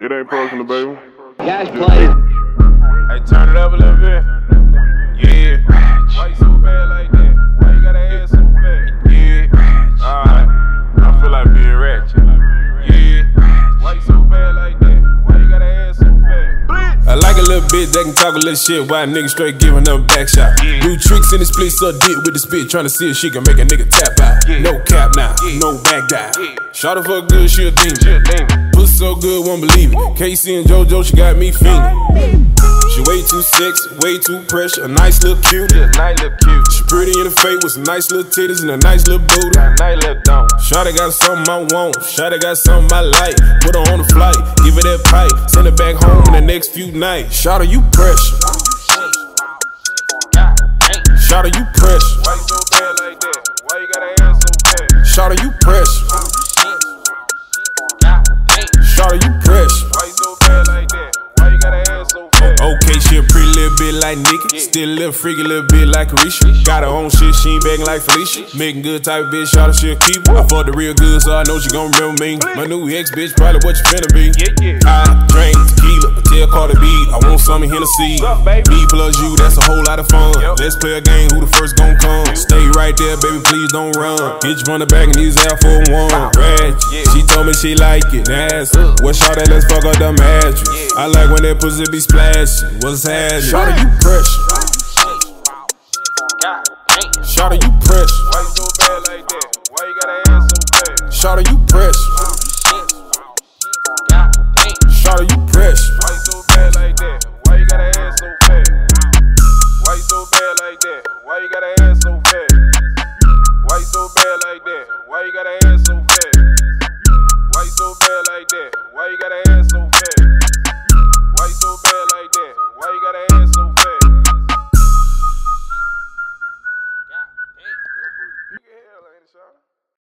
It ain't personal, baby. Guys, play. Hey, turn it up a little bit. Yeah. Why you so bad like that? Why you gotta ass so fat? Yeah. Alright. I feel like being ratchet. Yeah. Why you so bad like that? Why you gotta ass so fat? I like a little bitch that can talk a little shit while a nigga straight giving them back shot. Yeah. Do tricks in the split, suck dick with the spit, trying to see if she can make a nigga tap out. Yeah. No cap now, no back down. Yeah. Shot her fuck good, she a demon. Pussy so good, won't believe it. Casey and JoJo, she got me fiending. She way too sexy, way too precious, a nice little cute. Yeah, nice little cute. She pretty in the face with some nice little titties and a nice little booty. A nice little dome. Shawty got something I want, Shawty got something I like. Put her on the flight, give her that pipe, send her back home in the next few nights. Shawty, you precious. Shawty, you precious. Why you so bad like that? Why you gotta ass so bad? Shawty, you precious. Shawty, you precious. Why you so bad like that? Why you gotta ass so bad? Okay, she a pretty little bit like Nicki. Still a little freaky little bit like Carisha. Got her own shit, she ain't begging like Felicia. Making good type of bitch, shawty, she a keeper. I fucked the real good, so I know she gon' remember me. My new ex bitch, probably what you finna be. I drink tequila, tell Cardi B, I want some in Hennessy. Me plus you, that's a whole lot of fun. Let's play a game, who the first gon' come? Stay right there, baby, please don't run. Get you from the back and these out for one. Ratchet, she told me she like it, nasty. What shawty, let's fuck up the mattress. I like when that pussy be splashing. What's happening? Shawty, you precious. Shawty, you precious. Why you so bad like that? Why you gotta ass so bad? Shawty, you precious. Shawty, you precious.